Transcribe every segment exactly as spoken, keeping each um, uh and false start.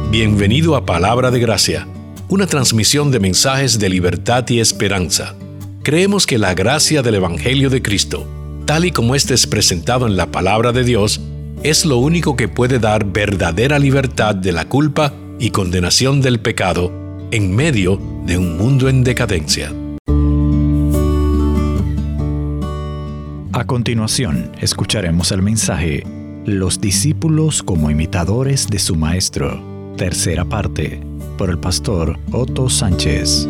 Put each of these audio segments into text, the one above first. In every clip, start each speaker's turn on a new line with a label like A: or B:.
A: Bienvenido a Palabra de Gracia, una transmisión de mensajes de libertad y esperanza. Creemos que la gracia del Evangelio de Cristo, tal y como éste es presentado en la Palabra de Dios, es lo único que puede dar verdadera libertad de la culpa y condenación del pecado en medio de un mundo en decadencia.
B: A continuación, escucharemos el mensaje Los discípulos como imitadores de su Maestro. Tercera parte, por el pastor Otto Sánchez.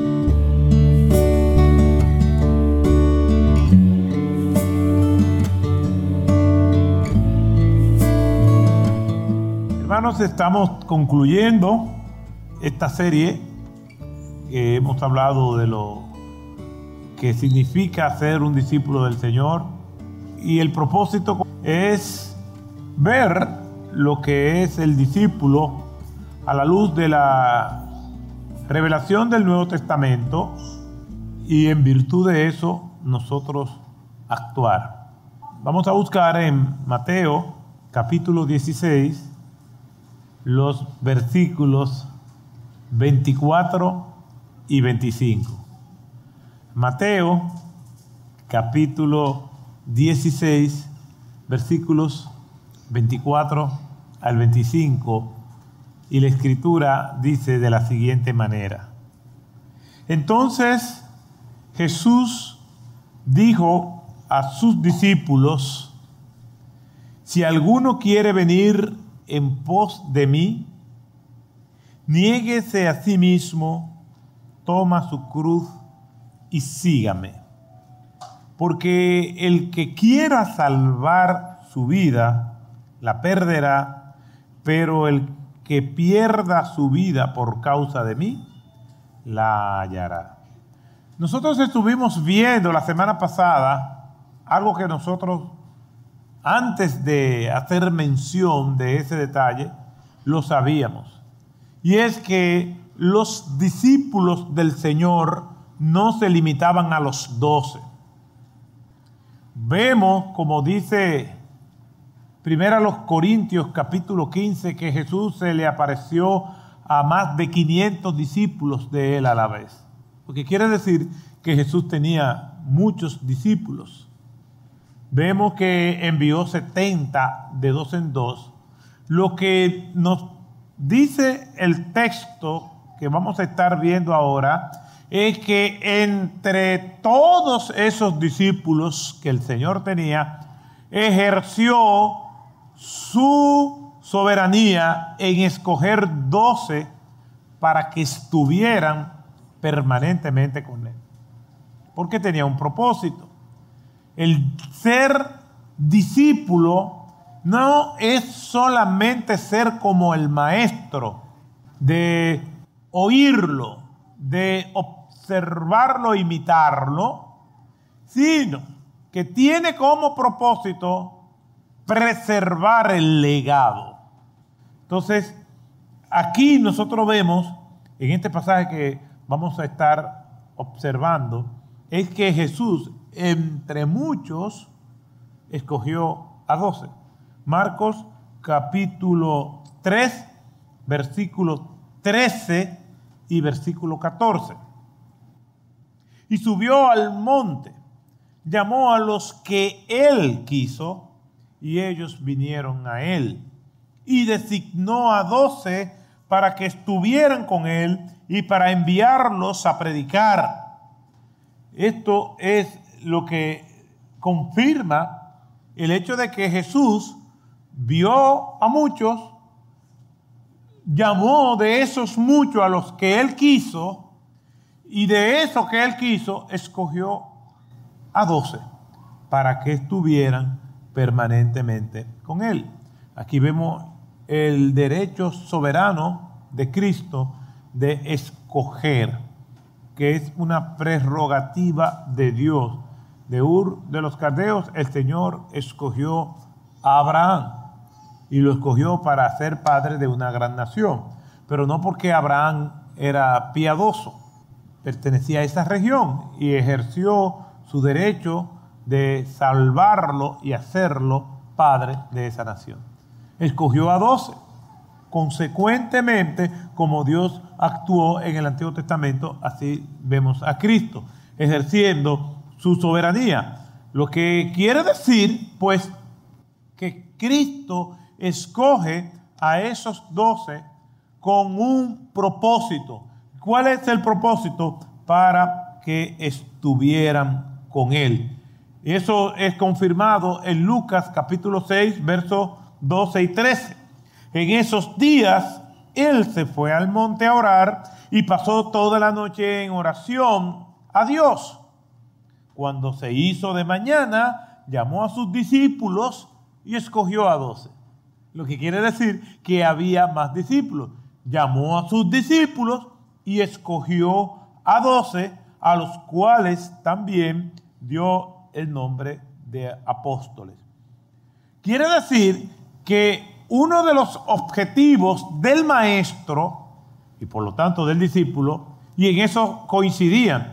C: Hermanos, estamos concluyendo esta serie que hemos hablado de lo que significa ser un discípulo del Señor, y el propósito es ver lo que es el discípulo a la luz de la revelación del Nuevo Testamento, y en virtud de eso nosotros actuar. Vamos a buscar en Mateo capítulo dieciséis los versículos veinticuatro y veinticinco. Mateo capítulo dieciséis versículos veinticuatro al veinticinco. Y la Escritura dice de la siguiente manera: Entonces Jesús dijo a sus discípulos: Si alguno quiere venir en pos de mí, niéguese a sí mismo, toma su cruz y sígame. Porque el que quiera salvar su vida, la perderá, pero el que pierda su vida por causa de mí, la hallará. Nosotros estuvimos viendo la semana pasada algo que nosotros, antes de hacer mención de ese detalle, lo sabíamos. Y es que los discípulos del Señor no se limitaban a los doce. Vemos, como dice Primera a los Corintios capítulo quince, que Jesús se le apareció a más de quinientos discípulos de él a la vez. Porque quiere decir que Jesús tenía muchos discípulos. Vemos que envió setenta de dos en dos. Lo que nos dice el texto que vamos a estar viendo ahora es que entre todos esos discípulos que el Señor tenía, ejerció su soberanía en escoger doce para que estuvieran permanentemente con él. Porque tenía un propósito. El ser discípulo no es solamente ser como el maestro, de oírlo, de observarlo, imitarlo, sino que tiene como propósito preservar el legado. Entonces, aquí nosotros vemos, en este pasaje que vamos a estar observando, es que Jesús, entre muchos, escogió a doce. Marcos capítulo tres, versículo trece y versículo catorce. Y subió al monte, llamó a los que él quiso, y ellos vinieron a él. Y designó a doce para que estuvieran con él y para enviarlos a predicar. Esto es lo que confirma el hecho de que Jesús vio a muchos, llamó de esos muchos a los que él quiso, y de eso que él quiso, escogió a doce para que estuvieran permanentemente con él. Aquí vemos el derecho soberano de Cristo de escoger, que es una prerrogativa de Dios. De Ur de los Caldeos, el Señor escogió a Abraham y lo escogió para ser padre de una gran nación, pero no porque Abraham era piadoso, pertenecía a esa región y ejerció su derecho de salvarlo y hacerlo padre de esa nación. Escogió a doce Consecuentemente, como Dios actuó en el Antiguo Testamento, así vemos a Cristo ejerciendo su soberanía. Lo que quiere decir, pues, que Cristo escoge a esos doce con un propósito. ¿Cuál es el propósito? Para que estuvieran con Él. Eso es confirmado en Lucas capítulo seis, versos doce y trece. En esos días, Él se fue al monte a orar y pasó toda la noche en oración a Dios. Cuando se hizo de mañana, llamó a sus discípulos y escogió a doce. Lo que quiere decir que había más discípulos. Llamó a sus discípulos y escogió a doce, a los cuales también dio el nombre de apóstoles. Quiere decir que uno de los objetivos del maestro, y por lo tanto del discípulo, y en eso coincidían,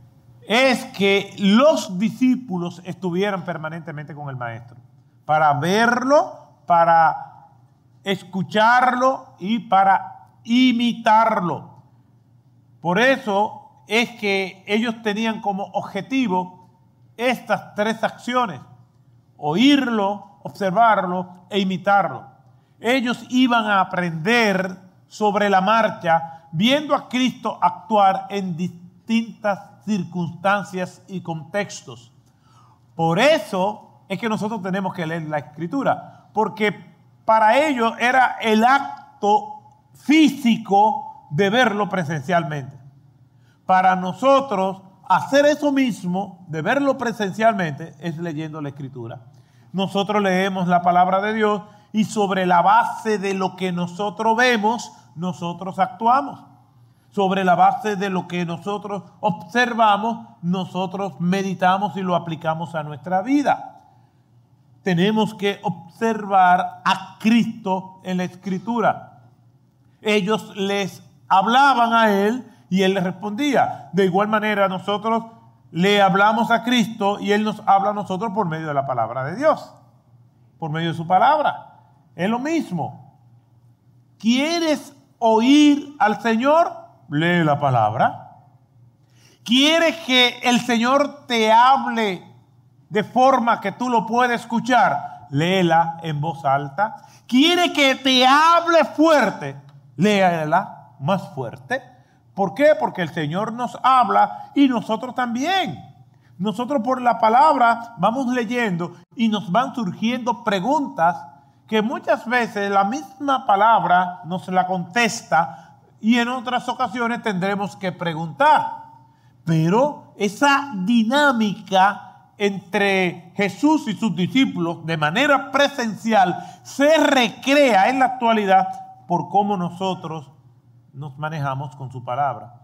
C: es que los discípulos estuvieran permanentemente con el maestro, para verlo, para escucharlo y para imitarlo. Por eso es que ellos tenían como objetivo estas tres acciones: oírlo, observarlo e imitarlo. Ellos iban a aprender sobre la marcha, viendo a Cristo actuar en distintas circunstancias y contextos. Por eso es que nosotros tenemos que leer la Escritura, porque para ellos era el acto físico de verlo presencialmente. Para nosotros, hacer eso mismo, de verlo presencialmente, es leyendo la Escritura. Nosotros leemos la palabra de Dios y sobre la base de lo que nosotros vemos, nosotros actuamos. Sobre la base de lo que nosotros observamos, nosotros meditamos y lo aplicamos a nuestra vida. Tenemos que observar a Cristo en la Escritura. Ellos les hablaban a Él y Él les respondía. De igual manera, nosotros le hablamos a Cristo y Él nos habla a nosotros por medio de la palabra de Dios, por medio de su palabra. Es lo mismo. ¿Quieres oír al Señor? Lee la palabra. ¿Quieres que el Señor te hable de forma que tú lo puedas escuchar? Léela en voz alta. ¿Quieres que te hable fuerte? Léela más fuerte. ¿Por qué? Porque el Señor nos habla y nosotros también. Nosotros por la palabra vamos leyendo y nos van surgiendo preguntas que muchas veces la misma palabra nos la contesta y en otras ocasiones tendremos que preguntar. Pero esa dinámica entre Jesús y sus discípulos de manera presencial se recrea en la actualidad por cómo nosotros nos manejamos con su palabra.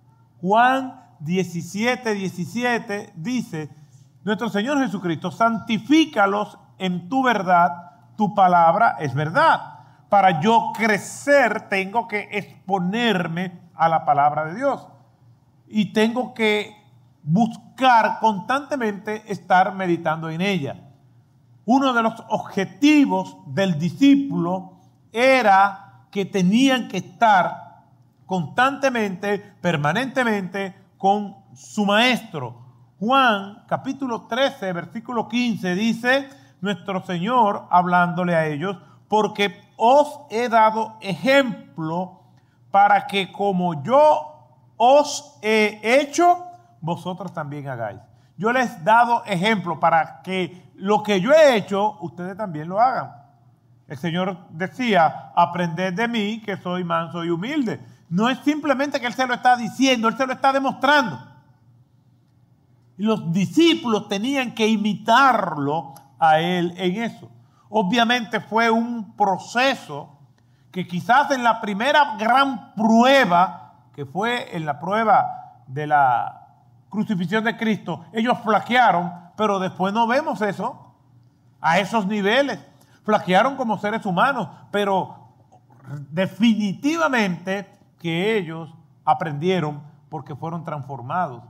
C: Juan diecisiete, diecisiete dice: nuestro Señor Jesucristo, santifícalos en tu verdad, tu palabra es verdad. Para yo crecer tengo que exponerme a la palabra de Dios y tengo que buscar constantemente estar meditando en ella. Uno de los objetivos del discípulo era que tenían que estar constantemente, permanentemente con su maestro. Juan capítulo trece, versículo quince dice, nuestro Señor hablándole a ellos: porque os he dado ejemplo para que como yo os he hecho, vosotros también hagáis. Yo les he dado ejemplo para que lo que yo he hecho, ustedes también lo hagan. El Señor decía: aprended de mí que soy manso y humilde. No es simplemente que Él se lo está diciendo, Él se lo está demostrando. Y los discípulos tenían que imitarlo a Él en eso. Obviamente fue un proceso que quizás en la primera gran prueba, que fue en la prueba de la crucifixión de Cristo, ellos flaquearon, pero después no vemos eso a esos niveles. Flaquearon como seres humanos, pero definitivamente que ellos aprendieron porque fueron transformados.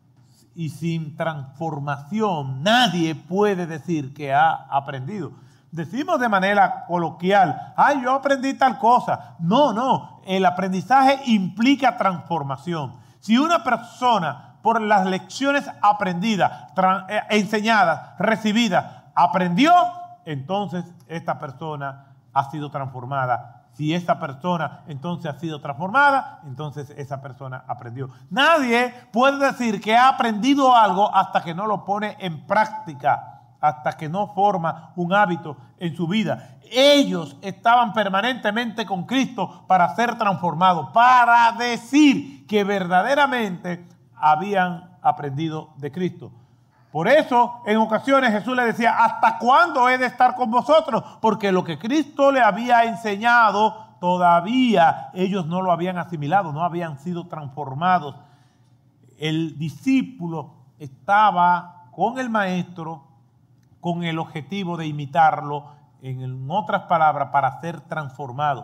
C: Y sin transformación nadie puede decir que ha aprendido. decimos de manera coloquial, ay, yo aprendí tal cosa. No, no, el aprendizaje implica transformación. Si una persona, por las lecciones aprendidas, eh, enseñadas, recibidas, aprendió, entonces esta persona ha sido transformada. Si esa persona entonces ha sido transformada, entonces esa persona aprendió. Nadie puede decir que ha aprendido algo hasta que no lo pone en práctica, hasta que no forma un hábito en su vida. Ellos estaban permanentemente con Cristo para ser transformados, para decir que verdaderamente habían aprendido de Cristo. Por eso, en ocasiones Jesús le decía, ¿hasta cuándo he de estar con vosotros? Porque lo que Cristo le había enseñado, todavía ellos no lo habían asimilado, no habían sido transformados. El discípulo estaba con el maestro con el objetivo de imitarlo, en otras palabras, para ser transformado.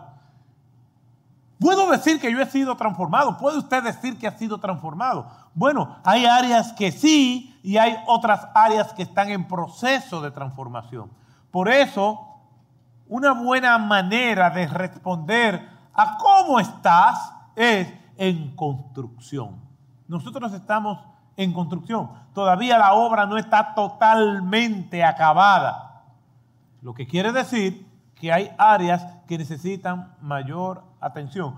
C: ¿Puedo decir que yo he sido transformado? ¿Puede usted decir que ha sido transformado? Bueno, hay áreas que sí y hay otras áreas que están en proceso de transformación. Por eso, una buena manera de responder a cómo estás es en construcción. Nosotros estamos en construcción. Todavía la obra no está totalmente acabada. Lo que quiere decir que hay áreas que necesitan mayor atención.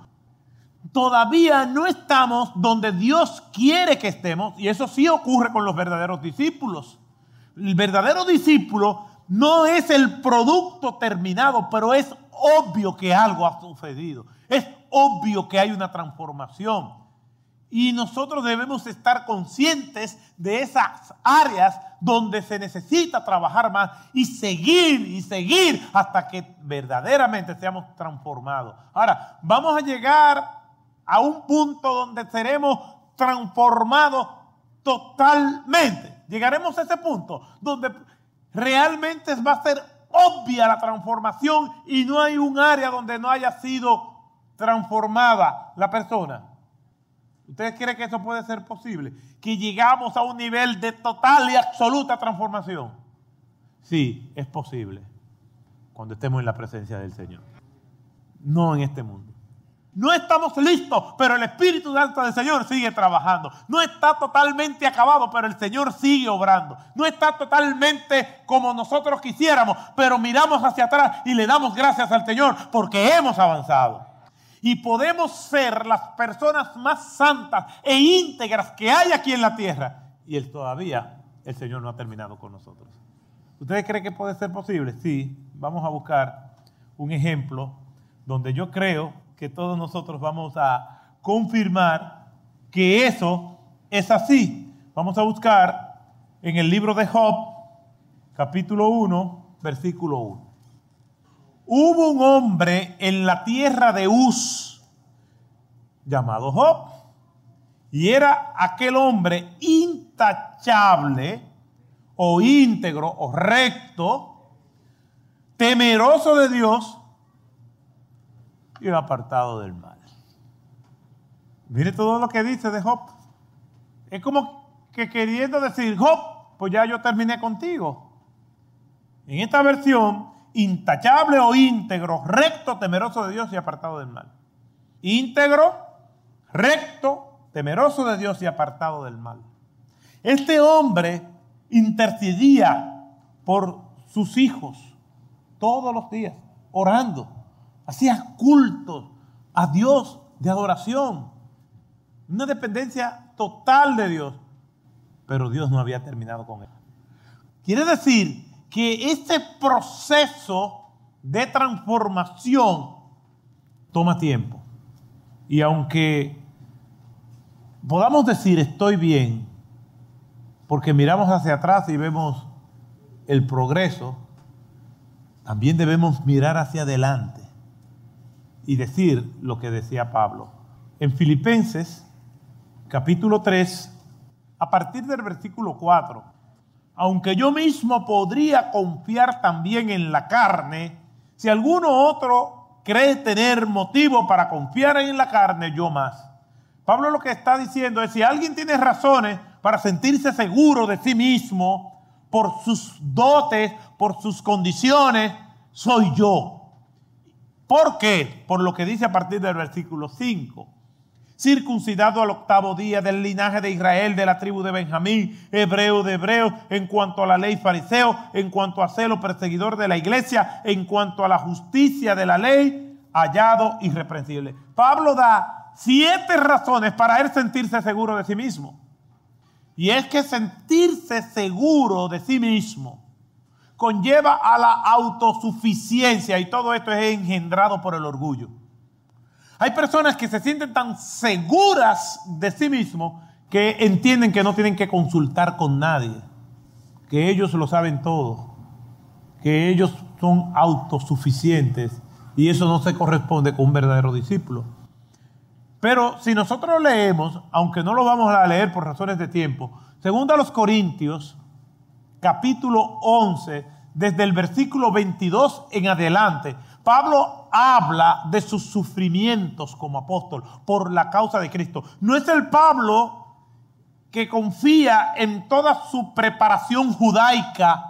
C: Todavía no estamos donde Dios quiere que estemos, y eso sí ocurre con los verdaderos discípulos. El verdadero discípulo no es el producto terminado, pero es obvio que algo ha sucedido. Es obvio que hay una transformación. Y nosotros debemos estar conscientes de esas áreas donde se necesita trabajar más y seguir y seguir hasta que verdaderamente seamos transformados. Ahora, vamos a llegar a un punto donde seremos transformados totalmente. Llegaremos a ese punto donde realmente va a ser obvia la transformación y no hay un área donde no haya sido transformada la persona. ¿Ustedes creen que eso puede ser posible? Que llegamos a un nivel de total y absoluta transformación. Sí, es posible. Cuando estemos en la presencia del Señor. No en este mundo. No estamos listos, pero el Espíritu Santo del Señor sigue trabajando. No está totalmente acabado, pero el Señor sigue obrando. No está totalmente como nosotros quisiéramos, pero miramos hacia atrás y le damos gracias al Señor porque hemos avanzado. Y podemos ser las personas más santas e íntegras que hay aquí en la tierra. Y él todavía, el Señor no ha terminado con nosotros. ¿Ustedes creen que puede ser posible? Sí, vamos a buscar un ejemplo donde yo creo que todos nosotros vamos a confirmar que eso es así. Vamos a buscar en el libro de Job, capítulo uno, versículo uno. Hubo un hombre en la tierra de Uz llamado Job, y era aquel hombre intachable o íntegro o recto, temeroso de Dios y apartado del mal. Mire todo lo que dice de Job. Es como que queriendo decir, Job, pues ya yo terminé contigo. En esta versión, intachable o íntegro, recto, temeroso de Dios y apartado del mal. Íntegro, recto, temeroso de Dios y apartado del mal. Este hombre intercedía por sus hijos todos los días, orando. Hacía cultos a Dios de adoración. Una dependencia total de Dios. Pero Dios no había terminado con él. Quiere decir que este proceso de transformación toma tiempo. Y aunque podamos decir estoy bien, porque miramos hacia atrás y vemos el progreso, también debemos mirar hacia adelante y decir lo que decía Pablo. En Filipenses, capítulo tres, a partir del versículo cuatro, aunque yo mismo podría confiar también en la carne, si alguno otro cree tener motivo para confiar en la carne, yo más. Pablo lo que está diciendo es, si alguien tiene razones para sentirse seguro de sí mismo, por sus dotes, por sus condiciones, soy yo. ¿Por qué? Por lo que dice a partir del versículo cinco. Circuncidado al octavo día, del linaje de Israel, de la tribu de Benjamín, hebreo de hebreos, en cuanto a la ley fariseo, en cuanto a celo perseguidor de la iglesia, en cuanto a la justicia de la ley, hallado irreprensible. Pablo da siete razones para él sentirse seguro de sí mismo. Y es que sentirse seguro de sí mismo conlleva a la autosuficiencia, y todo esto es engendrado por el orgullo. Hay personas que se sienten tan seguras de sí mismos que entienden que no tienen que consultar con nadie, que ellos lo saben todo, que ellos son autosuficientes, y eso no se corresponde con un verdadero discípulo. Pero si nosotros leemos, aunque no lo vamos a leer por razones de tiempo, según a los Corintios, capítulo once, desde el versículo veintidós en adelante, Pablo habla de sus sufrimientos como apóstol por la causa de Cristo. No es el Pablo que confía en toda su preparación judaica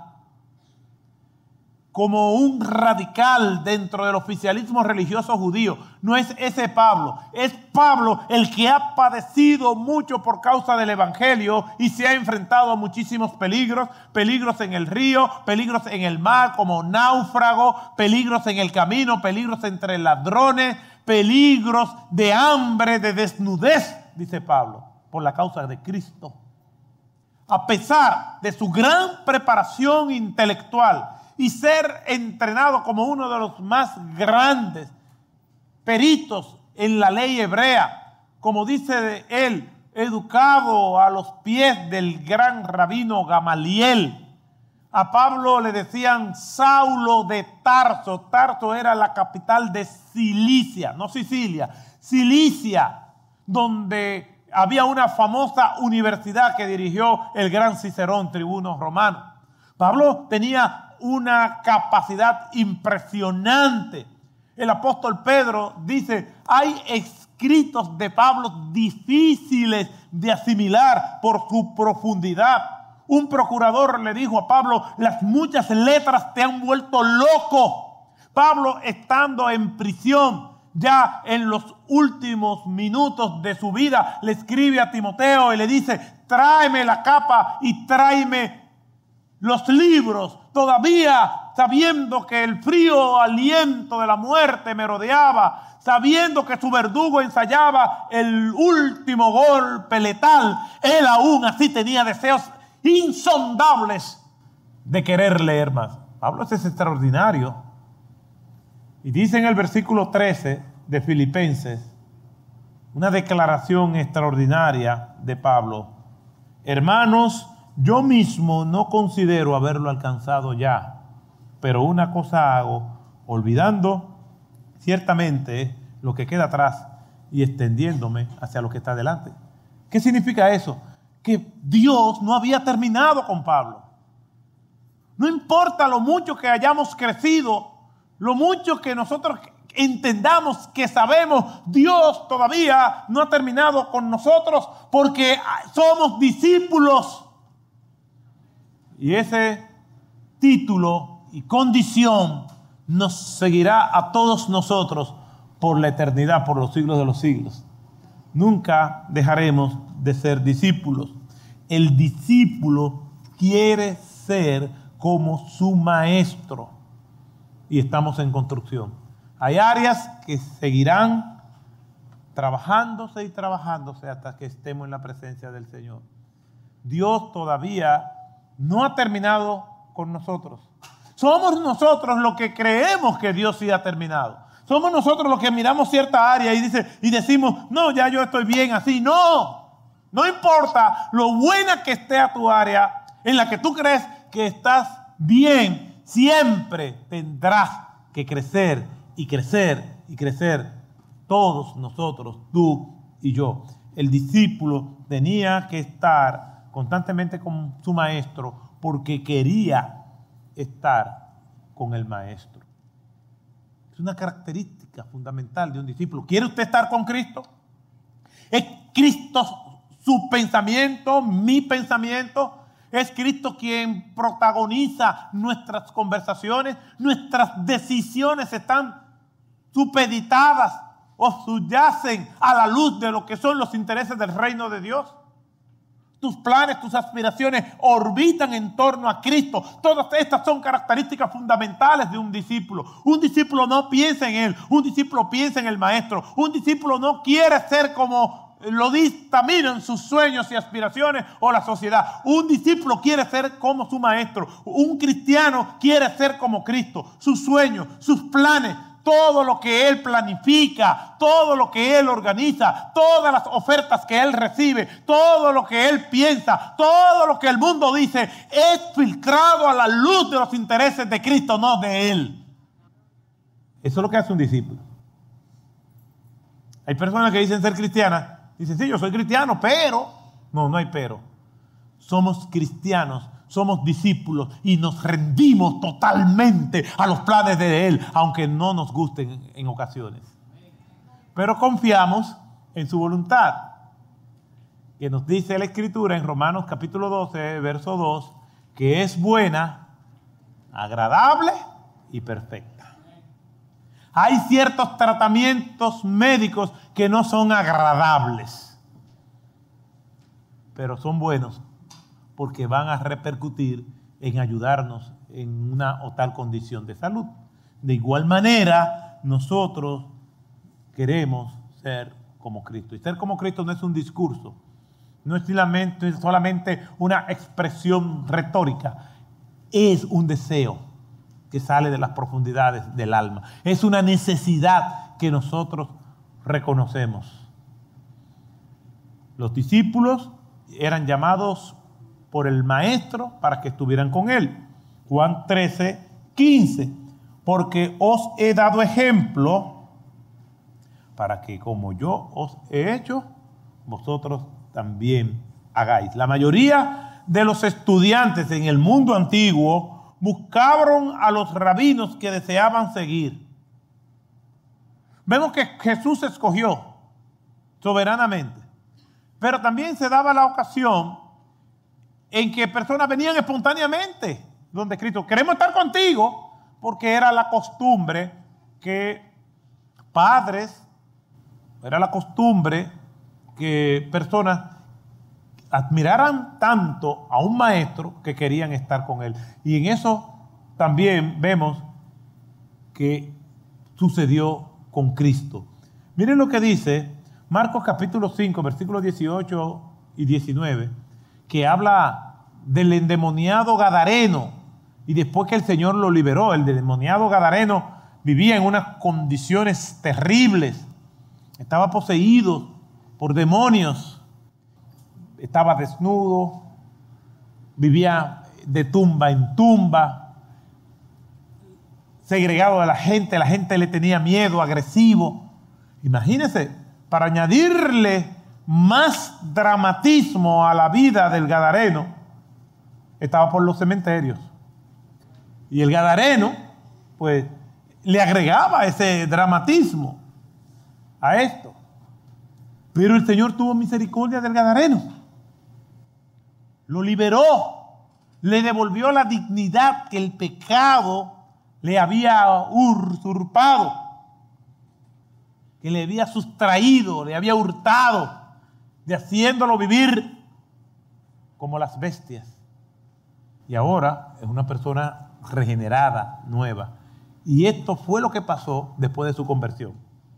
C: como un radical dentro del oficialismo religioso judío. No es ese Pablo. Es Pablo el que ha padecido mucho por causa del evangelio y se ha enfrentado a muchísimos peligros. Peligros en el río, peligros en el mar como náufrago, peligros en el camino, peligros entre ladrones, peligros de hambre, de desnudez, dice Pablo, por la causa de Cristo. A pesar de su gran preparación intelectual y ser entrenado como uno de los más grandes peritos en la ley hebrea, como dice de él, educado a los pies del gran rabino Gamaliel. A Pablo le decían Saulo de Tarso. Tarso era la capital de Cilicia, no Sicilia, Cilicia, donde había una famosa universidad que dirigió el gran Cicerón, tribuno romano. Pablo tenía una capacidad impresionante. El apóstol Pedro dice, hay escritos de Pablo difíciles de asimilar por su profundidad. Un procurador le dijo a Pablo, las muchas letras te han vuelto loco. Pablo, estando en prisión, ya en los últimos minutos de su vida, le escribe a Timoteo y le dice, tráeme la capa y tráeme los libros, todavía sabiendo que el frío aliento de la muerte me rodeaba, sabiendo que su verdugo ensayaba el último golpe letal, él aún así tenía deseos insondables de querer leer más. Pablo es extraordinario. Y dice en el versículo trece de Filipenses, una declaración extraordinaria de Pablo: hermanos, yo mismo no considero haberlo alcanzado ya, pero una cosa hago, olvidando ciertamente lo que queda atrás y extendiéndome hacia lo que está delante. ¿Qué significa eso? Que Dios no había terminado con Pablo. No importa lo mucho que hayamos crecido, lo mucho que nosotros entendamos, que sabemos, Dios todavía no ha terminado con nosotros porque somos discípulos. Y ese título y condición nos seguirá a todos nosotros por la eternidad, por los siglos de los siglos. Nunca dejaremos de ser discípulos. El discípulo quiere ser como su maestro. Y estamos en construcción. Hay áreas que seguirán trabajándose y trabajándose hasta que estemos en la presencia del Señor. Dios todavía no ha terminado con nosotros. Somos nosotros los que creemos que Dios sí ha terminado. Somos nosotros los que miramos cierta área y, dice, y decimos, no, ya yo estoy bien así. No, no importa lo buena que esté a tu área en la que tú crees que estás bien, siempre tendrás que crecer y crecer y crecer. Todos nosotros, tú y yo. El discípulo tenía que estar constantemente con su maestro porque quería estar con el maestro. Es una característica fundamental de un discípulo. ¿Quiere usted estar con Cristo? ¿Es Cristo su pensamiento, mi pensamiento? Es Cristo quien protagoniza nuestras conversaciones. Nuestras decisiones están supeditadas o subyacen a la luz de lo que son los intereses del reino de Dios. Tus planes, tus aspiraciones orbitan en torno a Cristo. Todas estas son características fundamentales de un discípulo. Un discípulo no piensa en él, un discípulo piensa en el maestro. Un discípulo no quiere ser como lo dictaminan sus sueños y aspiraciones o la sociedad. Un discípulo quiere ser como su maestro. Un cristiano quiere ser como Cristo. Sus sueños, sus planes, todo lo que él planifica, todo lo que él organiza, todas las ofertas que él recibe, todo lo que él piensa, todo lo que el mundo dice, es filtrado a la luz de los intereses de Cristo, no de él. Eso es lo que hace un discípulo. Hay personas que dicen ser cristianas, dicen, sí, yo soy cristiano, pero... No, no hay pero. Somos cristianos, somos discípulos y nos rendimos totalmente a los planes de Él, aunque no nos gusten en, en ocasiones. Pero confiamos en su voluntad. Que nos dice la Escritura en Romanos capítulo doce, verso dos, que es buena, agradable y perfecta. Hay ciertos tratamientos médicos que no son agradables, pero son buenos porque van a repercutir en ayudarnos en una o tal condición de salud. De igual manera, nosotros queremos ser como Cristo. Y ser como Cristo no es un discurso, no es solamente una expresión retórica, es un deseo que sale de las profundidades del alma. Es una necesidad que nosotros reconocemos. Los discípulos eran llamados por el maestro para que estuvieran con él. Juan trece, quince. Porque os he dado ejemplo para que como yo os he hecho, vosotros también hagáis. La mayoría de los estudiantes en el mundo antiguo buscaron a los rabinos que deseaban seguir. Vemos que Jesús escogió soberanamente, pero también se daba la ocasión en que personas venían espontáneamente donde Cristo, queremos estar contigo, porque era la costumbre que padres, era la costumbre que personas admiraran tanto a un maestro que querían estar con él. Y en eso también vemos que sucedió con Cristo. Miren lo que dice Marcos capítulo cinco, versículos dieciocho y diecinueve, que habla del endemoniado gadareno, y después que el Señor lo liberó. El endemoniado gadareno vivía en unas condiciones terribles, estaba poseído por demonios, estaba desnudo, vivía de tumba en tumba, segregado de la gente, la gente le tenía miedo, agresivo. Imagínense, para añadirle más dramatismo a la vida del gadareno, estaba por los cementerios. Y el gadareno, pues, le agregaba ese dramatismo a esto. Pero el Señor tuvo misericordia del gadareno. Lo liberó. Le devolvió la dignidad que el pecado le había usurpado, que le había sustraído, le había hurtado, de haciéndolo vivir como las bestias. Y ahora es una persona regenerada, nueva. Y esto fue lo que pasó después de su conversión.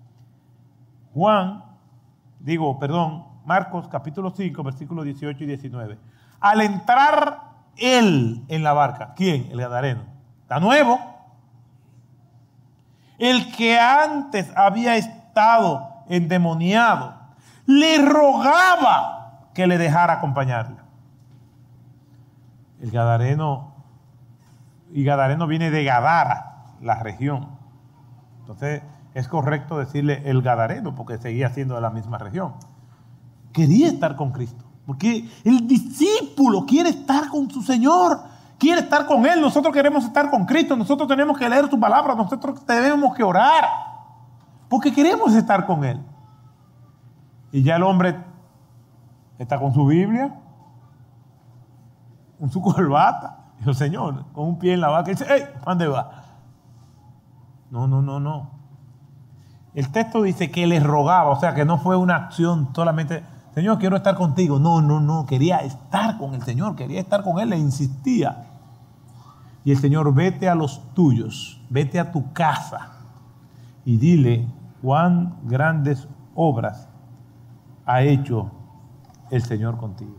C: Juan, digo, perdón, Marcos capítulo cinco, versículos dieciocho y diecinueve. Al entrar él en la barca, ¿quién? El gadareno. Está nuevo. El que antes había estado endemoniado le rogaba que le dejara acompañarle. El gadareno, y gadareno viene de Gadara, la región. Entonces es correcto decirle el gadareno porque seguía siendo de la misma región. Quería estar con Cristo, porque el discípulo quiere estar con su Señor, quiere estar con Él. Nosotros queremos estar con Cristo, nosotros tenemos que leer su palabra, nosotros tenemos que orar, porque queremos estar con Él. Y ya el hombre está con su Biblia, con su corbata. Dijo, Señor, con un pie en la vaca. Y dice, ¡hey! ¿Dónde va? No, no, no, no. El texto dice que le rogaba, o sea, que no fue una acción solamente, Señor, quiero estar contigo. No, no, no, quería estar con el Señor, quería estar con Él, le insistía. Y el Señor, vete a los tuyos, vete a tu casa y dile cuán grandes obras ha hecho el Señor contigo.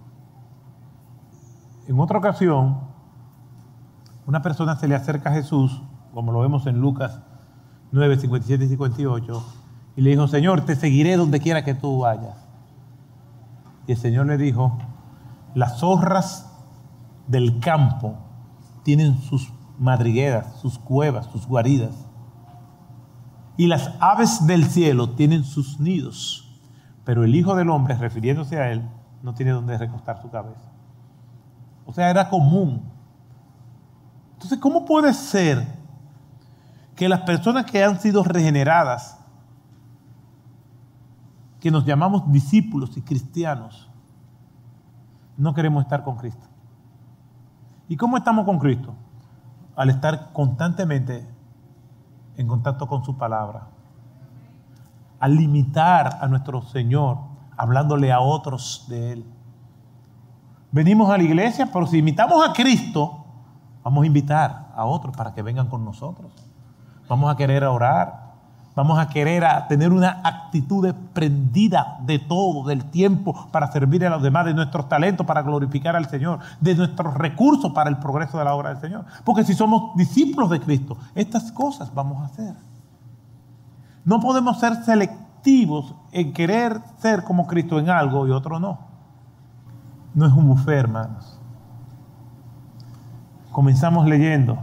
C: En otra ocasión, una persona se le acerca a Jesús, como lo vemos en Lucas nueve, cincuenta y siete y cincuenta y ocho, y le dijo, Señor, te seguiré donde quiera que tú vayas. Y el Señor le dijo, las zorras del campo tienen sus madrigueras, sus cuevas, sus guaridas. Y las aves del cielo tienen sus nidos. Pero el Hijo del Hombre, refiriéndose a Él, no tiene donde recostar su cabeza. O sea, era común. Entonces, ¿cómo puede ser que las personas que han sido regeneradas, que nos llamamos discípulos y cristianos, no queremos estar con Cristo? ¿Y cómo estamos con Cristo? Al estar constantemente en contacto con su palabra, al limitar a nuestro Señor, hablándole a otros de Él. Venimos a la iglesia, pero si invitamos a Cristo, vamos a invitar a otros para que vengan con nosotros. Vamos a querer orar, vamos a querer a tener una actitud desprendida de todo, del tiempo para servir a los demás, de nuestros talentos para glorificar al Señor, de nuestros recursos para el progreso de la obra del Señor. Porque si somos discípulos de Cristo, estas cosas vamos a hacer. No podemos ser selectivos en querer ser como Cristo en algo y otro no. No es un buffet, hermanos. Comenzamos leyendo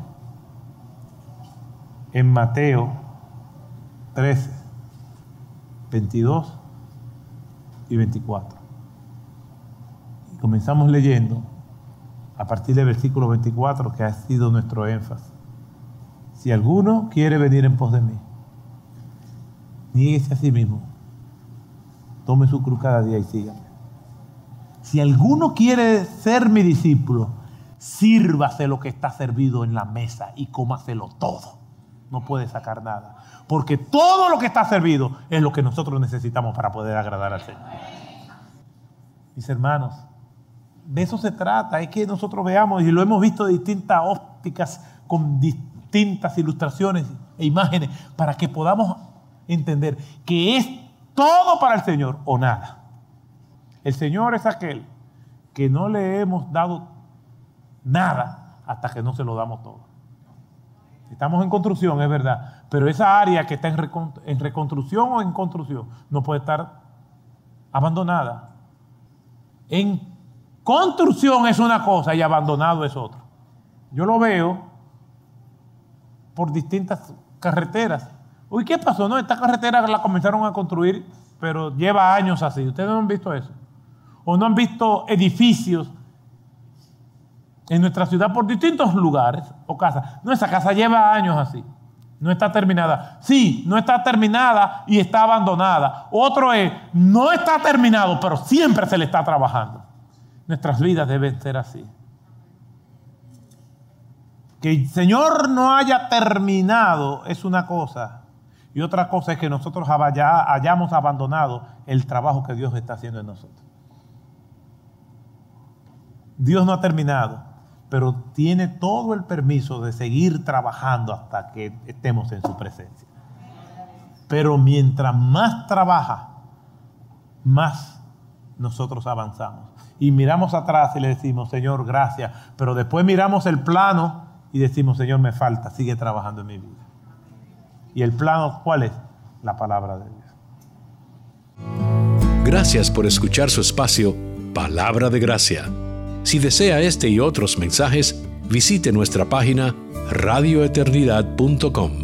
C: en Mateo trece, veintidós y veinticuatro. Y comenzamos leyendo a partir del versículo veinticuatro, que ha sido nuestro énfasis. Si alguno quiere venir en pos de mí, niéguese a sí mismo, tome su cruz cada día y sígame. Si alguno quiere ser mi discípulo, sírvase lo que está servido en la mesa y cómaselo todo. No puede sacar nada, porque todo lo que está servido es lo que nosotros necesitamos para poder agradar al Señor. Mis hermanos, de eso se trata, es que nosotros veamos, y lo hemos visto de distintas ópticas, con distintas ilustraciones e imágenes, para que podamos entender que es todo para el Señor o nada. El Señor es aquel que no le hemos dado nada hasta que no se lo damos todo. Estamos en construcción, es verdad, pero esa área que está en, recon, en reconstrucción o en construcción no puede estar abandonada. En construcción es una cosa y abandonado es otra. Yo lo veo por distintas carreteras. Uy, ¿qué pasó? No, esta carretera la comenzaron a construir, pero lleva años así. ¿Ustedes no han visto eso? ¿O no han visto edificios en nuestra ciudad por distintos lugares o casas? No, esa casa lleva años así. No está terminada. Sí, no está terminada y está abandonada. Otro es, no está terminado, pero siempre se le está trabajando. Nuestras vidas deben ser así. Que el Señor no haya terminado es una cosa. Y otra cosa es que nosotros hayamos abandonado el trabajo que Dios está haciendo en nosotros. Dios no ha terminado, pero tiene todo el permiso de seguir trabajando hasta que estemos en su presencia. Pero mientras más trabaja, más nosotros avanzamos. Y miramos atrás y le decimos, Señor, gracias. Pero después miramos el plano y decimos, Señor, me falta, sigue trabajando en mi vida. ¿Y el plano cuál es? La palabra de Dios.
A: Gracias por escuchar su espacio, Palabra de Gracia. Si desea este y otros mensajes, visite nuestra página radio eternidad punto com.